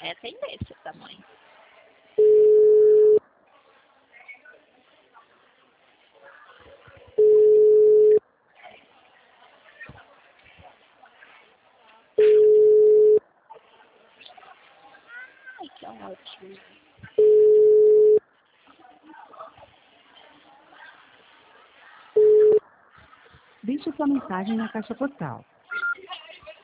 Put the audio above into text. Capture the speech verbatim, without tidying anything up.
É tendência esse tamanho. Ai, que ótimo. Deixe sua mensagem na caixa postal.